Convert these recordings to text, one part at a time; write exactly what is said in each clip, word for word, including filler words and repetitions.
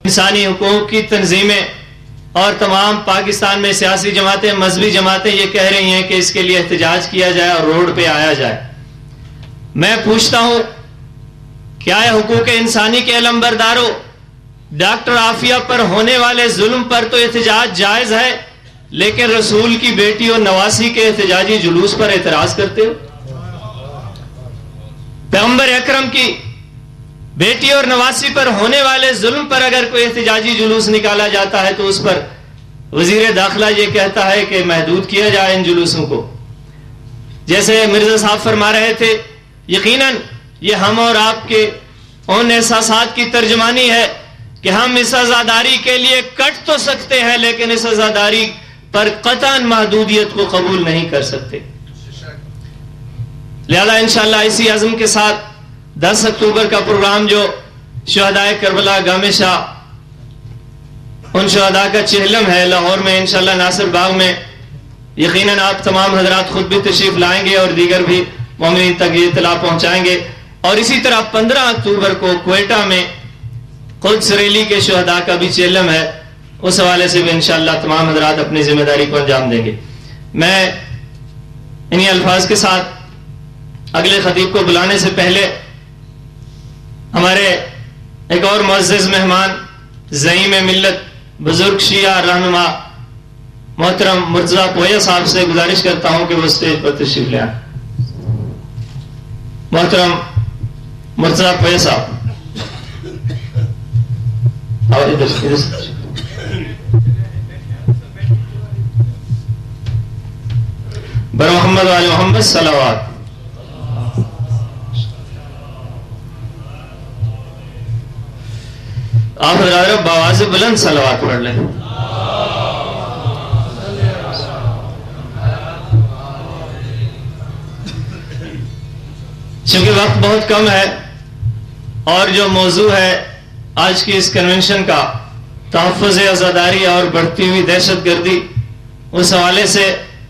انسانی حقوق کی تنظیمیں اور تمام پاکستان میں سیاسی جماعتیں، مذہبی جماعتیں یہ کہہ رہی ہیں کہ اس کے لیے احتجاج کیا جائے اور روڈ پہ آیا جائے. میں پوچھتا ہوں، کیا ہے حقوق انسانی کے علمبرداروں، ڈاکٹر عافیہ پر ہونے والے ظلم پر تو احتجاج جائز ہے، لیکن رسول کی بیٹی اور نواسی کے احتجاجی جلوس پر اعتراض کرتے ہو؟ پیغمبر اکرم کی بیٹی اور نواسی پر ہونے والے ظلم پر اگر کوئی احتجاجی جلوس نکالا جاتا ہے تو اس پر وزیر داخلہ یہ کہتا ہے کہ محدود کیا جائے ان جلوسوں کو. جیسے مرزا صاحب فرما رہے تھے، یقیناً یہ ہم اور آپ کے ان احساسات کی ترجمانی ہے کہ ہم اس عزاداری کے لیے کٹ تو سکتے ہیں لیکن اس عزاداری پر قطعاً محدودیت کو قبول نہیں کر سکتے. لہذا انشاءاللہ اسی عزم کے ساتھ دس اکتوبر کا پروگرام جو شہدائے کربلا گام شاہ، ان شہداء کا چہلم ہے لاہور میں انشاءاللہ ناصر باغ میں، یقیناً آپ تمام حضرات خود بھی تشریف لائیں گے اور دیگر بھی مومنین تک یہ اطلاع پہنچائیں گے. اور اسی طرح پندرہ اکتوبر کو کوئٹہ میں قدس ریلی کے شہداء کا بھی چہلم ہے، اس حوالے سے بھی انشاءاللہ تمام حضرات اپنی ذمہ داری کو انجام دیں گے. میں انہی الفاظ کے ساتھ اگلے خطیب کو بلانے سے پہلے ہمارے ایک اور معزز مہمان، زعیم ملت، بزرگ شیعہ رہنما محترم مرتضیٰ پویا صاحب سے گزارش کرتا ہوں کہ وہ اسٹیج پر تشریف لے آئیں. محترم مرتضیٰ پویا صاحب اور ادھر ادھر بر محمد وآل محمد صلوات. آپ حضرات بآواز بلند صلوات پڑھ لیں. چونکہ وقت بہت کم ہے اور جو موضوع ہے آج کی اس کنونشن کا تحفظ عزاداری اور بڑھتی ہوئی دہشت گردی، اس حوالے سے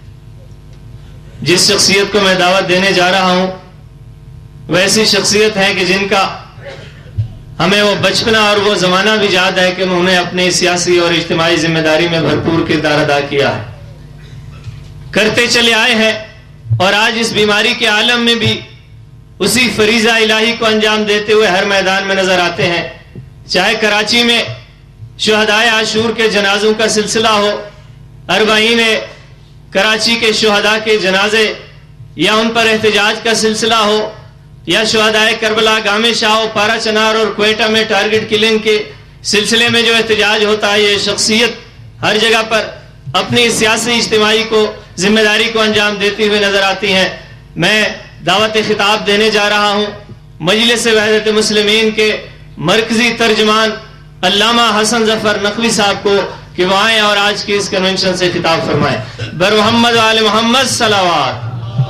جس شخصیت کو میں دعوت دینے جا رہا ہوں وہ ایسی شخصیت ہے کہ جن کا ہمیں وہ بچپنا اور وہ زمانہ بھی یاد ہے کہ انہوں نے اپنی سیاسی اور اجتماعی ذمہ داری میں بھرپور کردار ادا کیا ہے، کرتے چلے آئے ہیں، اور آج اس بیماری کے عالم میں بھی اسی فریضہ الہی کو انجام دیتے ہوئے ہر میدان میں نظر آتے ہیں. چاہے کراچی میں شہدائے عاشور کے جنازوں کا سلسلہ ہو، اربعین کراچی کے شہداء کے جنازے یا ان پر احتجاج کا سلسلہ ہو، یا شہدائے کربلا گام شاہ، پارا چنار اور کوئٹہ میں ٹارگٹ کلنگ کے سلسلے میں جو احتجاج ہوتا ہے، یہ شخصیت ہر جگہ پر اپنی سیاسی اجتماعی کو ذمہ داری کو انجام دیتی ہوئی نظر آتی ہیں. میں دعوت خطاب دینے جا رہا ہوں مجلس وحدت مسلمین کے مرکزی ترجمان علامہ حسن ظفر نقوی صاحب کو کہ وہ آئیں اور آج کی اس کنونشن سے خطاب فرمائیں. بر محمد و آل محمد صلوات.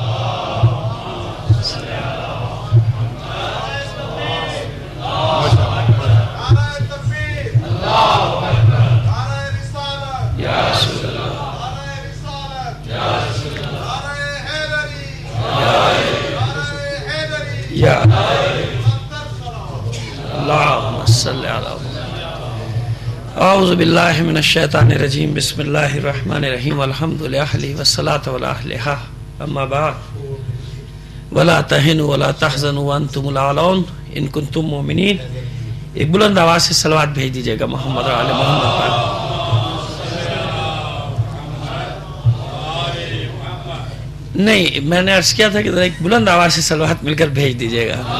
اللہم صلی علی اعوذ باللہ من الشیطان الرجیم بسم اللہ الرحمن الرحیم والحمد للہ والصلاة والآلہا اما بعد ولا تہنوا ولا تحزنوا وانتم الاعلون ان کنتم مومنین. ایک بلند آواز سے صلوات بھیج دیجئے گا محمد و آل محمد پر. نہیں، میں نے عرض کیا تھا کہ ایک بلند آواز سے صلوات مل کر بھیج دیجئے گا.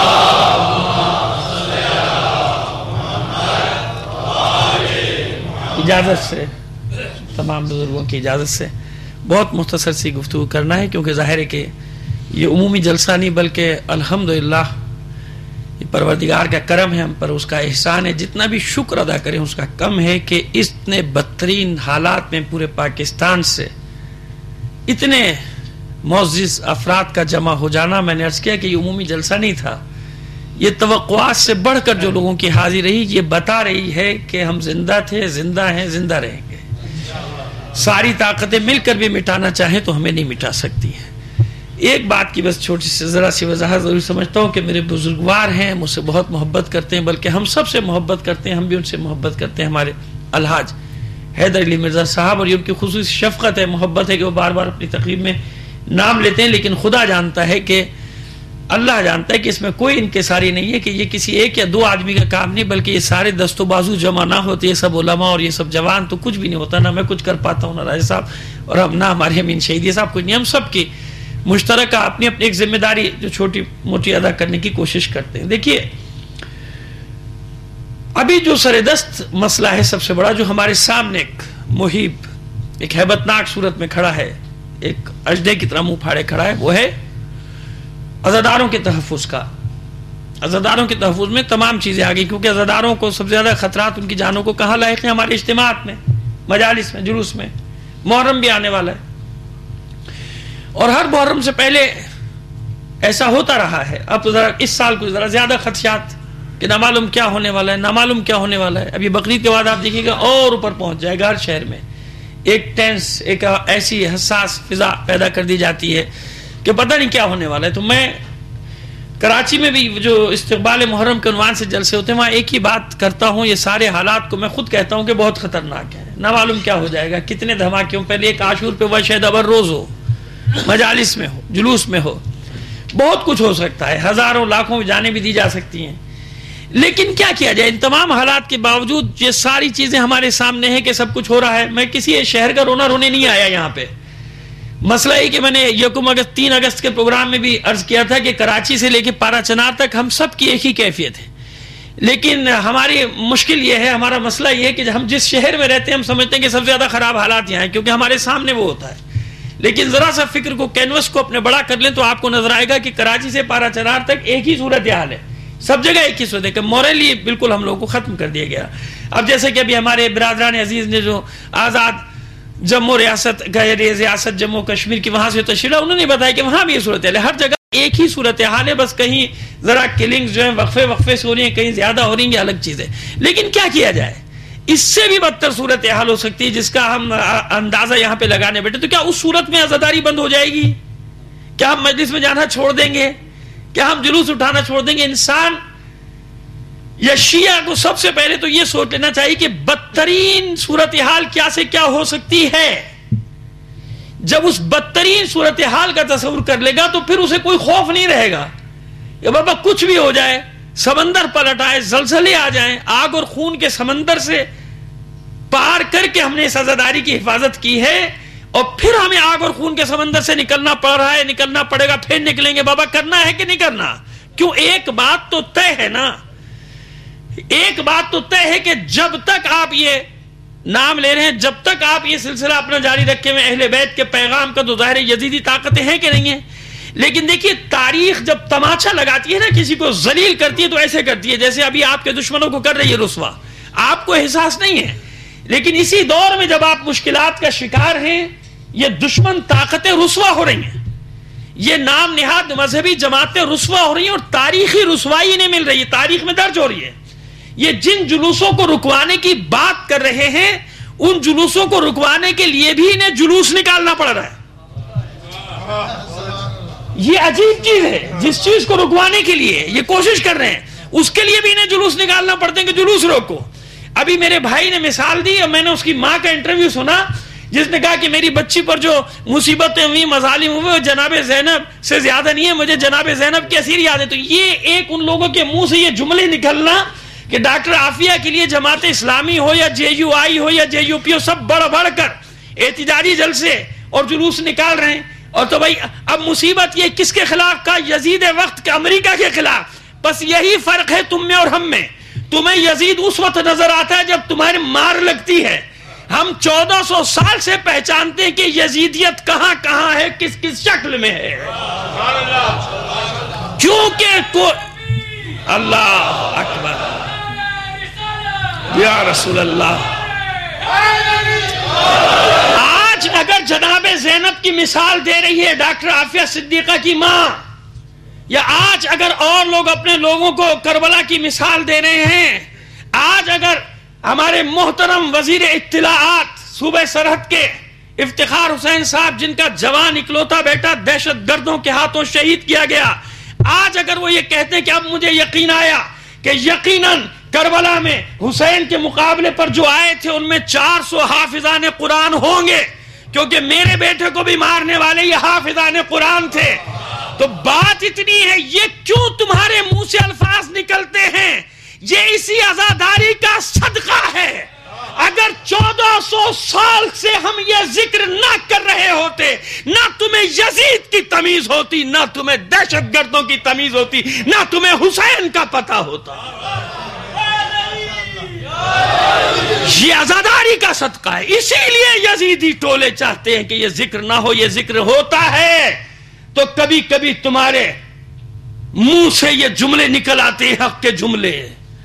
اجازت سے، تمام بزرگوں کی اجازت سے بہت مختصر سی گفتگو کرنا ہے، کیونکہ ظاہر ہے کہ یہ عمومی جلسہ نہیں بلکہ الحمدللہ یہ پروردگار کا کرم ہے، ہم پر اس کا احسان ہے. جتنا بھی شکر ادا کریں اس کا کم ہے کہ اتنے بدترین حالات میں پورے پاکستان سے اتنے معزز افراد کا جمع ہو جانا. میں نے عرض کیا کہ یہ عمومی جلسہ نہیں تھا، یہ توقعات سے بڑھ کر جو لوگوں کی حاضری رہی یہ بتا رہی ہے کہ ہم زندہ تھے، زندہ ہیں، زندہ رہیں گے. ساری طاقتیں مل کر بھی مٹانا چاہیں تو ہمیں نہیں مٹا سکتی ہیں. ایک بات کی بس چھوٹی سی ذرا سی وضاحت ضرور سمجھتا ہوں کہ میرے بزرگوار ہیں، مجھ سے بہت محبت کرتے ہیں، بلکہ ہم سب سے محبت کرتے ہیں، ہم بھی ان سے محبت کرتے ہیں، ہمارے الحاج حیدر علی مرزا صاحب، اور یہ ان کی خصوصی شفقت ہے، محبت ہے کہ وہ بار بار اپنی تقریب میں نام لیتے ہیں، لیکن خدا جانتا ہے کہ اللہ جانتا ہے کہ اس میں کوئی انکساری نہیں ہے کہ یہ کسی ایک یا دو آدمی کا کام نہیں، بلکہ یہ سارے دست و بازو جمع نہ ہوتے، یہ سب علماء اور یہ سب جوان تو کچھ بھی نہیں ہوتا، نہ میں کچھ کر پاتا ہوں، نہ راجہ صاحب اور ہم نہ ہمارے امین شہیدی صاحب کچھ نہیں، ہم سب کی مشترکہ اپنی اپنی ایک ذمہ داری جو چھوٹی موٹی ادا کرنے کی کوشش کرتے ہیں۔ دیکھیے ابھی جو سر دست مسئلہ ہے سب سے بڑا، جو ہمارے سامنے ایک محیب ایک ہیبت ناک صورت میں کھڑا ہے، ایک اجدے کی طرح منہ پھاڑے کھڑا ہے، وہ ہے عزاداروں کے تحفظ کا۔ عزاداروں کے تحفظ میں تمام چیزیں آ گئی، کیونکہ عزاداروں کو سب سے زیادہ خطرات ان کی جانوں کو کہاں لاحق ہیں؟ ہمارے اجتماعات میں، مجالس میں، جلوس میں۔ محرم بھی آنے والا ہے اور ہر محرم سے پہلے ایسا ہوتا رہا ہے، اب ذرا اس سال کو ذرا زیادہ خدشات کہ نہ معلوم کیا ہونے والا ہے، نہ معلوم کیا ہونے والا ہے۔ ابھی بقرعید کے بعد آپ دیکھیے گا اور اوپر پہنچ جائے گا، ہر شہر میں ایک ٹینس، ایک ایسی حساس فضا پیدا کر دی جاتی ہے کہ پتہ نہیں کیا ہونے والا ہے۔ تو میں کراچی میں بھی جو استقبال محرم کے عنوان سے جلسے ہوتے ہیں، وہاں ایک ہی بات کرتا ہوں، یہ سارے حالات کو میں خود کہتا ہوں کہ بہت خطرناک ہے، نہ معلوم کیا ہو جائے گا، کتنے دھماکے ہوں، پہلے ایک عاشور پہ وہ شاید ابر روز ہو، مجالس میں ہو، جلوس میں ہو، بہت کچھ ہو سکتا ہے، ہزاروں لاکھوں جانیں بھی دی جا سکتی ہیں۔ لیکن کیا کیا جائے؟ ان تمام حالات کے باوجود یہ ساری چیزیں ہمارے سامنے ہیں کہ سب کچھ ہو رہا ہے۔ میں کسی شہر کا رونا رونے نہیں آیا یہاں پہ، مسئلہ یہ کہ میں نے یکم اگست تین اگست کے پروگرام میں بھی عرض کیا تھا کہ کراچی سے لے کے پارا چنار تک ہم سب کی ایک ہی کیفیت ہے، لیکن ہماری مشکل یہ ہے، ہمارا مسئلہ یہ ہے کہ ہم جس شہر میں رہتے ہیں ہم سمجھتے ہیں کہ سب سے زیادہ خراب حالات یہاں ہیں، کیونکہ ہمارے سامنے وہ ہوتا ہے۔ لیکن ذرا سا فکر کو، کینوس کو اپنے بڑا کر لیں تو آپ کو نظر آئے گا کہ کراچی سے پارا چنار تک ایک ہی صورت حال ہے، سب جگہ ایک ہی صورت ہے کہ موریلی بالکل ہم لوگوں کو ختم کر دیا گیا۔ اب جیسے کہ ابھی ہمارے برادران عزیز نے جو آزاد جموں ریاست ریاست جموں کشمیر کی وہاں سے تشریح، انہوں نے بتایا کہ وہاں بھی یہ صورتحال ہے، ہر جگہ ایک ہی صورتحال ہے، بس کہیں ذرا کلنگز جو ہیں وقفے وقفے سے ہو رہی ہیں، کہیں زیادہ ہو رہی ہیں، الگ چیز ہے۔ لیکن کیا کیا جائے؟ اس سے بھی بدتر صورتحال ہو سکتی ہے جس کا ہم اندازہ یہاں پہ لگانے بیٹھے، تو کیا اس صورت میں عزاداری بند ہو جائے گی؟ کیا ہم مجلس میں جانا چھوڑ دیں گے؟ کیا ہم جلوس اٹھانا چھوڑ دیں گے؟ انسان یا شیعہ کو سب سے پہلے تو یہ سوچ لینا چاہیے کہ بدترین صورتحال کیا سے کیا ہو سکتی ہے۔ جب اس بدترین صورتحال کا تصور کر لے گا تو پھر اسے کوئی خوف نہیں رہے گا کہ بابا کچھ بھی ہو جائے، سمندر پلٹ آئے، زلزلے آ جائیں، آگ اور خون کے سمندر سے پار کر کے ہم نے اس عزاداری کی حفاظت کی ہے، اور پھر ہمیں آگ اور خون کے سمندر سے نکلنا پڑ رہا ہے، نکلنا پڑے گا، پھر نکلیں گے۔ بابا کرنا ہے کہ نہیں کرنا؟ کیوں؟ ایک بات تو طے ہے نا، ایک بات تو طے ہے کہ جب تک آپ یہ نام لے رہے ہیں، جب تک آپ یہ سلسلہ اپنا جاری رکھے ہوئے اہل بیت کے پیغام کا، تو ظاہر یزیدی طاقتیں ہیں کہ نہیں ہیں؟ لیکن دیکھیے تاریخ جب تماچا لگاتی ہے نا، کسی کو ذلیل کرتی ہے تو ایسے کرتی ہے جیسے ابھی آپ کے دشمنوں کو کر رہی ہے رسوا، آپ کو احساس نہیں ہے، لیکن اسی دور میں جب آپ مشکلات کا شکار ہیں، یہ دشمن طاقتیں رسوا ہو رہی ہیں، یہ نام نہاد مذہبی جماعتیں رسوا ہو رہی ہیں، اور تاریخی رسوائی انہیں مل رہی ہے، تاریخ میں درج ہو رہی ہے۔ یہ جن جلوسوں کو رکوانے کی بات کر رہے ہیں، ان جلوسوں کو رکوانے کے لیے بھی انہیں جلوس نکالنا پڑ رہا ہے۔ یہ عجیب چیز ہے، جس چیز کو رکوانے کے لیے یہ کوشش کر رہے ہیں، اس کے لیے بھی انہیں جلوس نکالنا پڑتے ہیں کہ جلوس روکو۔ ابھی میرے بھائی نے مثال دی، اور میں نے اس کی ماں کا انٹرویو سنا، جس نے کہا کہ میری بچی پر جو مصیبتیں ہوئی، مظالم ہوئے، جناب زینب سے زیادہ نہیں ہے، مجھے جناب زینب کی اسیر یاد ہے۔ تو یہ ایک ان لوگوں کے منہ سے یہ جملے نکلنا کہ ڈاکٹر عافیہ کے لیے جماعت اسلامی ہو یا جے یو آئی ہو یا جے یو پی ہو، سب بڑھ بڑھ کر احتجاجی جلسے اور جلوس نکال رہے ہیں، اور تو بھائی اب مصیبت یہ کس کے خلاف کا؟ یزید وقت کے امریکہ کے خلاف۔ بس یہی فرق ہے تم میں اور ہم میں، تمہیں یزید اس وقت نظر آتا ہے جب تمہاری مار لگتی ہے، ہم چودہ سو سال سے پہچانتے ہیں کہ یزیدیت کہاں کہاں ہے، کس کس شکل میں ہے، کیونکہ کو اللہ اکبر یا رسول اللہ۔ آج اگر جناب زینب کی مثال دے رہی ہے ڈاکٹر عافیہ صدیقہ کی ماں، یا آج اگر اور لوگ اپنے لوگوں کو کربلا کی مثال دے رہے ہیں، آج اگر ہمارے محترم وزیر اطلاعات صوبہ سرحد کے افتخار حسین صاحب جن کا جوان اکلوتا بیٹا دہشت گردوں کے ہاتھوں شہید کیا گیا، آج اگر وہ یہ کہتے ہیں کہ اب مجھے یقین آیا کہ یقیناً کربلا میں حسین کے مقابلے پر جو آئے تھے ان میں چار سو حافظان قرآن ہوں گے، کیونکہ میرے بیٹے کو بھی مارنے والے یہ حافظان قرآن تھے، تو بات اتنی ہے، یہ کیوں تمہارے منہ سے الفاظ نکلتے ہیں؟ یہ اسی عزاداری کا صدقہ ہے۔ اگر چودہ سو سال سے ہم یہ ذکر نہ کر رہے ہوتے، نہ تمہیں یزید کی تمیز ہوتی، نہ تمہیں دہشت گردوں کی تمیز ہوتی، نہ تمہیں حسین کا پتہ ہوتا۔ یہ عزاداری کا صدقہ ہے، اسی لیے یزیدی ٹولے چاہتے ہیں کہ یہ ذکر نہ ہو۔ یہ ذکر ہوتا ہے تو کبھی کبھی تمہارے منہ سے یہ جملے نکل آتے ہیں، حق کے جملے۔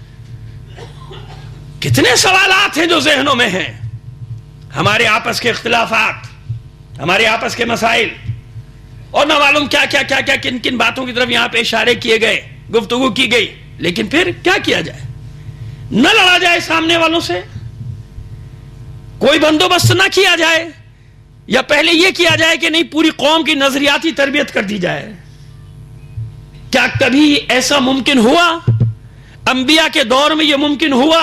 کتنے سوالات ہیں جو ذہنوں میں ہیں، ہمارے آپس کے اختلافات، ہمارے آپس کے مسائل، اور نہ معلوم کیا کیا کیا کیا کن کن باتوں کی طرف یہاں پہ اشارے کیے گئے، گفتگو کی گئی، لیکن پھر کیا کیا جائے؟ نہ لڑا جائے سامنے والوں سے، کوئی بندوبست نہ کیا جائے، یا پہلے یہ کیا جائے کہ نہیں پوری قوم کی نظریاتی تربیت کر دی جائے؟ کیا کبھی ایسا ممکن ہوا؟ انبیاء کے دور میں یہ ممکن ہوا؟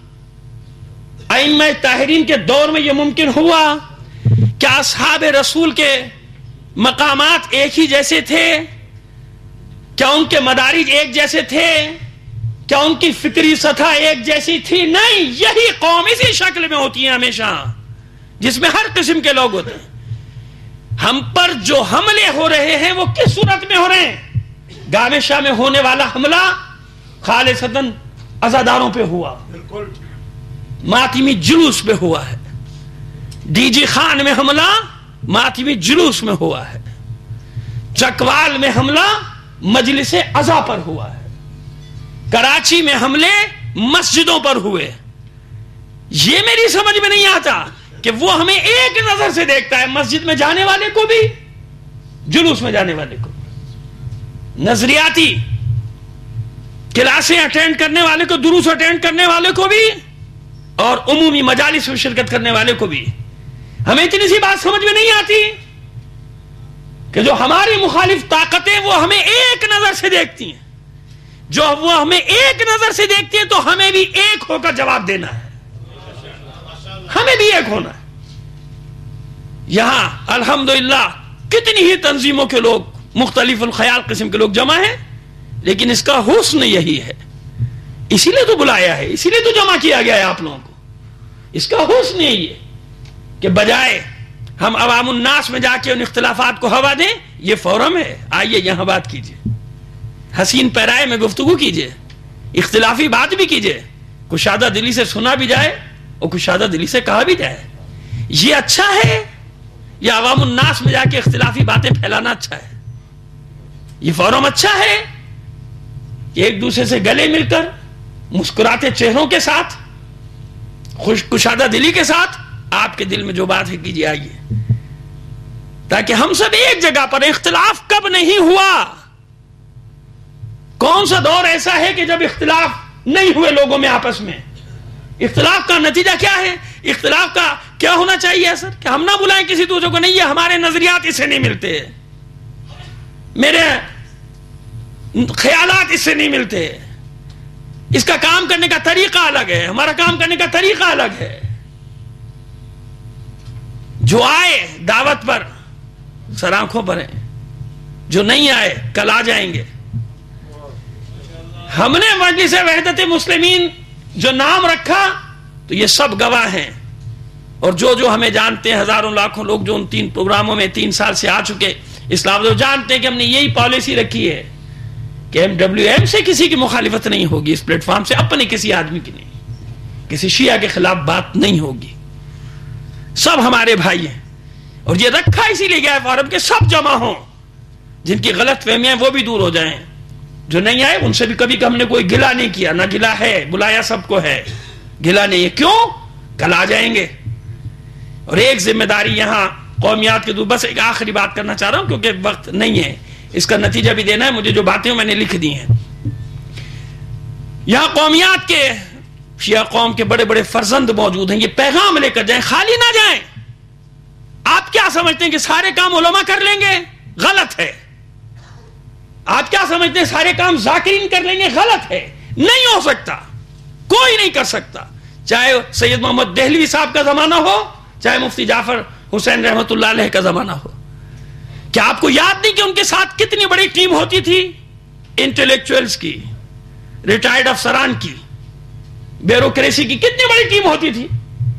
ائمہ طاہرین کے دور میں یہ ممکن ہوا؟ کیا اصحاب رسول کے مقامات ایک ہی جیسے تھے؟ کیا ان کے مدارج ایک جیسے تھے؟ کیا ان کی فکری سطح ایک جیسی تھی؟ نہیں، یہی قوم اسی شکل میں ہوتی ہے ہمیشہ، جس میں ہر قسم کے لوگ ہوتے ہیں۔ ہم پر جو حملے ہو رہے ہیں وہ کس صورت میں ہو رہے ہیں؟ گاوے شاہ میں ہونے والا حملہ خالصتاً عزاداروں پہ ہوا، ماتمی جلوس پہ ہوا ہے۔ ڈی جی خان میں حملہ ماتمی جلوس میں ہوا ہے۔ چکوال میں حملہ مجلس عزا پر ہوا ہے۔ کراچی میں حملے مسجدوں پر ہوئے۔ یہ میری سمجھ میں نہیں آتا کہ وہ ہمیں ایک نظر سے دیکھتا ہے، مسجد میں جانے والے کو بھی، جلوس میں جانے والے کو، نظریاتی کلاسیں اٹینڈ کرنے والے کو، دروس اٹینڈ کرنے والے کو بھی، اور عمومی مجالس میں شرکت کرنے والے کو بھی۔ ہمیں اتنی سی بات سمجھ میں نہیں آتی کہ جو ہماری مخالف طاقتیں وہ ہمیں ایک نظر سے دیکھتی ہیں، جو وہ ہمیں ایک نظر سے دیکھتی ہیں تو ہمیں بھی ایک ہو کر جواب دینا ہے، ہمیں بھی ایک ہونا ہے۔ یہاں الحمدللہ کتنی ہی تنظیموں کے لوگ، مختلف الخیال قسم کے لوگ جمع ہیں، لیکن اس کا حسن یہی ہے، اسی لیے تو بلایا ہے، اسی لیے تو جمع کیا گیا ہے آپ لوگوں کو۔ اس کا حسن یہی ہے کہ بجائے ہم عوام الناس میں جا کے ان اختلافات کو ہوا دیں، یہ فورم ہے، آئیے یہاں بات کیجئے، حسین پیرائے میں گفتگو کیجئے، اختلافی بات بھی کیجئے، کشادہ دلی سے سنا بھی جائے اور کشادہ دلی سے کہا بھی جائے۔ یہ اچھا ہے یا عوام الناس میں جا کے اختلافی باتیں پھیلانا اچھا ہے؟ یہ فورم اچھا ہے کہ ایک دوسرے سے گلے مل کر مسکراتے چہروں کے ساتھ، خوش کشادہ دلی کے ساتھ آپ کے دل میں جو بات ہے کیجیے، آئیے، تاکہ ہم سب ایک جگہ پر۔ اختلاف کب نہیں ہوا؟ کون سا دور ایسا ہے کہ جب اختلاف نہیں ہوئے لوگوں میں آپس میں؟ اختلاف کا نتیجہ کیا ہے؟ اختلاف کا کیا ہونا چاہیے اثر؟ کہ ہم نہ بلائیں کسی دوسرے کو، نہیں یہ ہمارے نظریات اس سے نہیں ملتے، میرے خیالات اس سے نہیں ملتے، اس کا کام کرنے کا طریقہ الگ ہے، ہمارا کام کرنے کا طریقہ الگ ہے۔ جو آئے دعوت پر سر آنکھوں پر ہیں، جو نہیں آئے کل آ جائیں گے۔ ہم نے مجلس وحدت مسلمین جو نام رکھا تو یہ سب گواہ ہیں، اور جو جو ہمیں جانتے ہیں، ہزاروں لاکھوں لوگ جو ان تین پروگراموں میں تین سال سے آ چکے اسلام جو جانتے ہیں کہ ہم نے یہی پالیسی رکھی ہے کہ ایم ڈبلیو ایم سے کسی کی مخالفت نہیں ہوگی، اس پلیٹ فارم سے اپنے کسی آدمی کی نہیں، کسی شیعہ کے خلاف بات نہیں ہوگی، سب ہمارے بھائی ہیں۔ اور یہ رکھا اسی لیے گیا ہے فارم کے سب جمع ہوں، جن کی غلط فہمیاں وہ بھی دور ہو جائیں، جو نہیں آئے ان سے بھی کبھی ہم نے کوئی گلہ نہیں کیا، نہ گلہ ہے، بلایا سب کو ہے، گلہ نہیں ہے۔ کیوں؟ کل آ جائیں گے۔ اور ایک ذمہ داری یہاں قومیات کے دور، بس ایک آخری بات کرنا چاہ رہا ہوں کیونکہ وقت نہیں ہے، اس کا نتیجہ بھی دینا ہے مجھے، جو باتیں میں نے لکھ دی ہیں۔ یہاں قومیات کے، شیعہ قوم کے بڑے بڑے فرزند موجود ہیں، یہ پیغام لے کر جائیں، خالی نہ جائیں۔ آپ کیا سمجھتے ہیں کہ سارے کام علماء کر لیں گے؟ غلط ہے. آپ کیا سمجھتے ہیں سارے کام ذاکرین کر لیں گے؟ غلط ہے. نہیں ہو سکتا، کوئی نہیں کر سکتا. چاہے سید محمد دہلوی صاحب کا زمانہ ہو، چاہے مفتی جعفر حسین رحمت اللہ علیہ کا زمانہ ہو. کیا آپ کو یاد نہیں کہ ان کے ساتھ کتنی بڑی ٹیم ہوتی تھی؟ انٹلیکچوئلز کی، ریٹائرڈ افسران کی، بیوروکریسی کی کتنی بڑی ٹیم ہوتی تھی.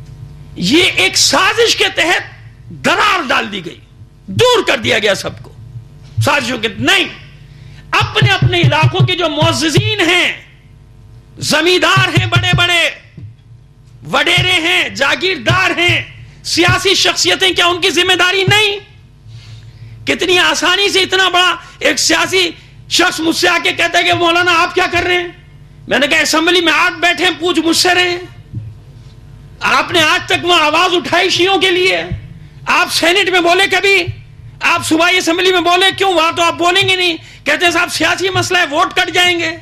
یہ ایک سازش کے تحت درار ڈال دی گئی، دور کر دیا گیا سب کو سازشوں کے. نہیں، اپنے اپنے علاقوں کے جو معززین ہیں، زمیندار ہیں، بڑے بڑے وڈیرے ہیں، جاگیردار ہیں، سیاسی شخصیتیں، کیا ان کی ذمہ داری نہیں؟ کتنی آسانی سے اتنا بڑا ایک سیاسی شخص مجھ سے آ کے کہتا ہے کہ مولانا آپ کیا کر رہے ہیں. میں نے کہا اسمبلی میں آج بیٹھے ہیں، پوچھ مجھ سے رہے ہیں. آپ نے آج تک وہاں آواز اٹھائی شیعوں کے لیے؟ آپ سینٹ میں بولے کبھی؟ آپ صوبائی اسمبلی میں بولے کیوں؟ وہاں تو آپ بولیں گے نہیں. کہتے ہیں صاحب سیاسی مسئلہ ہے، ووٹ کٹ جائیں گے.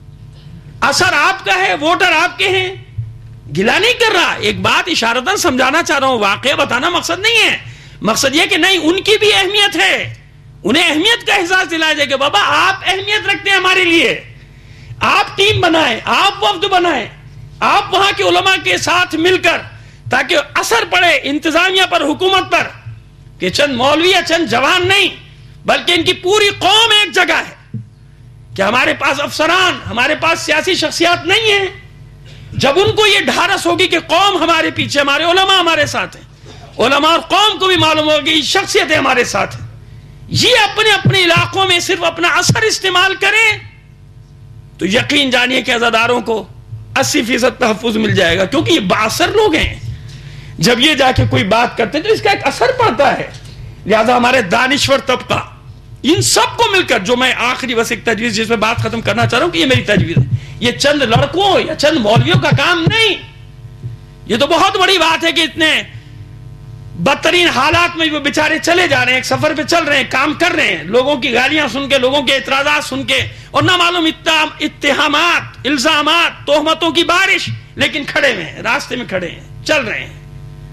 اثر آپ کا ہے، ووٹر آپ کے ہیں. گلا نہیں کر رہا، ایک بات اشارتاً سمجھانا چاہ رہا ہوں. واقعہ بتانا مقصد نہیں ہے، مقصد یہ کہ نہیں، ان کی بھی اہمیت ہے. انہیں اہمیت کا احساس دلایا جائے کہ بابا آپ اہمیت رکھتے ہیں ہمارے لیے. آپ ٹیم بنائیں، آپ وفد بنائیں، آپ وہاں کے علماء کے ساتھ مل کر، تاکہ اثر پڑے انتظامیہ پر، حکومت پر، کہ چند مولوی یا چند جوان نہیں بلکہ ان کی پوری قوم ایک جگہ ہے. کہ ہمارے پاس افسران، ہمارے پاس سیاسی شخصیات نہیں ہیں. جب ان کو یہ ڈھارس ہوگی کہ قوم ہمارے پیچھے، ہمارے علماء ہمارے ساتھ ہیں، علماء اور قوم کو بھی معلوم ہوگی یہ شخصیتیں ہمارے ساتھ ہیں، یہ اپنے اپنے علاقوں میں صرف اپنا اثر استعمال کریں، تو یقین جانیے کہ عزاداروں کو اسی فیصد تحفظ مل جائے گا. کیونکہ یہ بااثر لوگ ہیں. جب یہ جا کے کوئی بات کرتے ہیں تو اس کا ایک اثر پڑتا ہے. لہذا ہمارے دانشور طبقہ، ان سب کو مل کر، جو میں آخری بس ایک تجویز جس میں بات ختم کرنا چاہ رہا ہوں کہ یہ میری تجویز ہے، یہ چند لڑکوں یا چند مولویوں کا کام نہیں. یہ تو بہت بڑی بات ہے کہ اتنے بدترین حالات میں وہ بیچارے چلے جا رہے ہیں، ایک سفر پہ چل رہے ہیں، کام کر رہے ہیں، لوگوں کی گالیاں سن کے، لوگوں کے اعتراضات سن کے، اور نہ معلوم اتہامات، الزامات، تہمتوں کی بارش، لیکن کھڑے ہوئے ہیں، راستے میں کھڑے ہیں، چل رہے ہیں.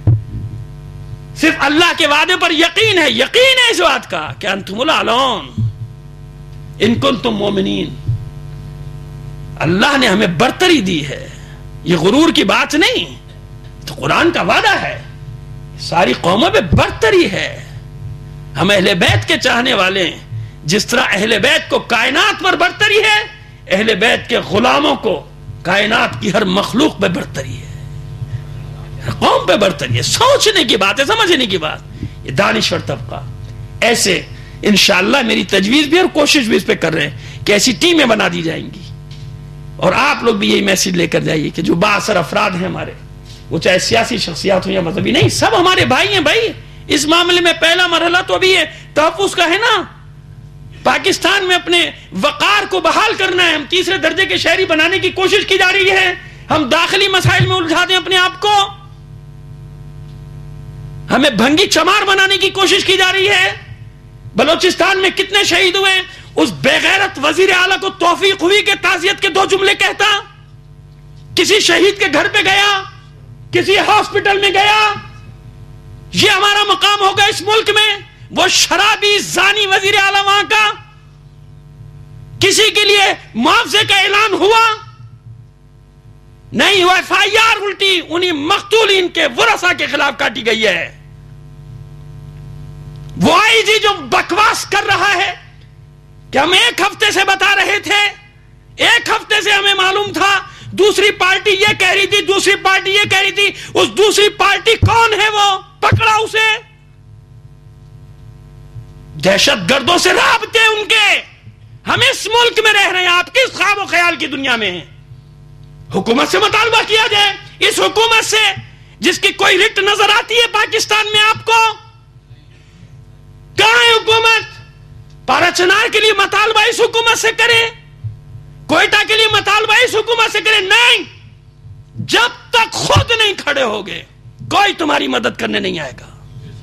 صرف اللہ کے وعدے پر یقین ہے، یقین ہے اس بات کا کہ انتم الاعلون ان کنتم مومنین. اللہ نے ہمیں برتری دی ہے، یہ غرور کی بات نہیں، تو قرآن کا وعدہ ہے. ساری قوموں پہ برتری ہے. ہم اہل بیت کے چاہنے والے ہیں. جس طرح اہل بیت کو کائنات پر برتری ہے، اہل بیت کے غلاموں کو کائنات کی ہر مخلوق پہ برتری ہے، ہر قوم پہ برتری ہے. سوچنے کی بات ہے، سمجھنے کی بات. یہ دانشور طبقہ ایسے انشاءاللہ میری تجویز بھی اور کوشش بھی اس پہ کر رہے ہیں کہ ایسی ٹیمیں بنا دی جائیں گی. اور آپ لوگ بھی یہی میسج لے کر جائیے کہ جو بااثر افراد ہیں ہمارے، وہ چاہے سیاسی شخصیات ہوں یا مذہبی، نہیں، سب ہمارے بھائی ہیں. بھائی اس معاملے میں پہلا مرحلہ تو ابھی تحفظ کا ہے نا. پاکستان میں اپنے وقار کو بحال کرنا ہے. ہم تیسرے درجے کے شہری بنانے کی کوشش کی جا رہی ہے. ہم داخلی مسائل میں الجھا دیں اپنے آپ کو. ہمیں بھنگی چمار بنانے کی کوشش کی جا رہی ہے. بلوچستان میں کتنے شہید ہوئے؟ اس بے غیرت وزیر اعلیٰ کو توفیق ہوئی کہ تعزیت کے دو جملے کہتا؟ کسی شہید کے گھر پہ گیا، کسی ہاسپٹل میں گیا؟ یہ ہمارا مقام ہوگا اس ملک میں؟ وہ شرابی زانی وزیر اعلیٰ وہاں کا، کسی کے لیے معاوضے کا اعلان ہوا نہیں ہوا؟ ایف آئی آر الٹی انہی مقتولین کے ورثاء کے خلاف کاٹی گئی ہے. وہ آئی جی جو بکواس کر رہا ہے کہ ہم ایک ہفتے سے بتا رہے تھے، ایک ہفتے سے ہمیں معلوم تھا، دوسری پارٹی یہ کہہ رہی تھی، دوسری پارٹی یہ کہہ رہی تھی. اس دوسری پارٹی کون ہے؟ وہ پکڑا اسے. دہشت گردوں سے رابطے ان کے. ہم اس ملک میں رہ رہے ہیں، آپ کس خواب و خیال کی دنیا میں ہیں؟ حکومت سے مطالبہ کیا جائے، اس حکومت سے جس کی کوئی رٹ نظر آتی ہے پاکستان میں آپ کو؟ کہاں ہے حکومت؟ پارا چنار کے لیے مطالبہ اس حکومت سے کرے، کوئٹہ کے لیے مطالبہ اس حکومت سے کرے. نہیں، جب تک خود نہیں کھڑے ہوگے کوئی تمہاری مدد کرنے نہیں آئے گا.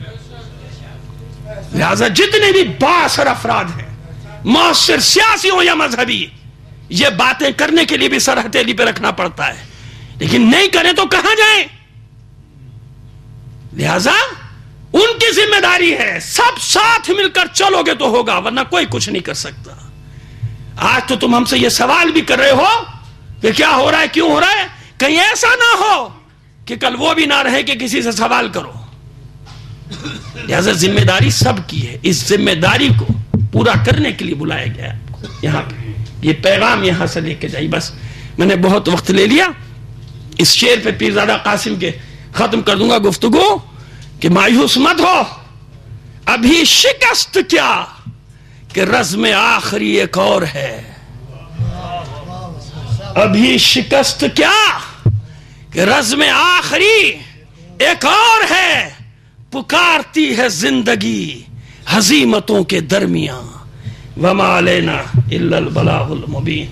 لہذا جتنے بھی بااثر افراد ہیں، معاصر سیاسی ہو یا مذہبی، یہ باتیں کرنے کے لیے بھی سر ہتھیلی پہ رکھنا پڑتا ہے، لیکن نہیں کریں تو کہاں جائیں؟ لہذا ان کی داری ہے، سب ساتھ مل کر چلو گے تو ہوگا، ورنہ کوئی کچھ نہیں کر سکتا۔ آج تو تم ہم سے یہ سوال بھی کر رہے ہو کہ کیا ہو رہا ہے، کیوں ہو رہا ہے، کہیں ایسا نہ ہو کہ کل وہ بھی نہ رہے کہ کسی سے سوال کرو۔ لہذا ذمہ داری سب کی ہے، اس ذمہ داری کو پورا کرنے کے لیے بلایا گیا ہے آپ کو یہاں پہ۔ یہ پیغام یہاں سے لے کے جائیے۔ بس میں نے بہت وقت لے لیا، اس شعر پہ پیرزادہ قاسم کے ختم کر دوں گا گفتگو کہ مایوس مت ہو، ابھی شکست کیا کہ رزم آخری ایک اور ہے، ابھی شکست کیا کہ رزم آخری ایک اور ہے، پکارتی ہے زندگی ہزیمتوں کے درمیان، وما علینا الا البلاغ المبین۔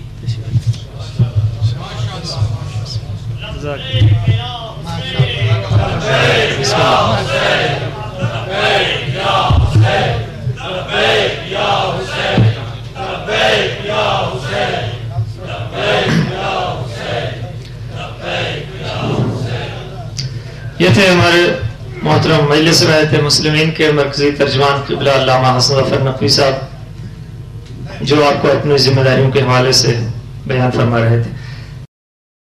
یہ تھے ہمارے محترم مجلس رہتے مسلمین کے مرکزی ترجمان قبلہ علامہ حسن ظفر نقوی صاحب، جو آپ کو اپنی ذمہ داریوں کے حوالے سے بیان فرما رہے تھے۔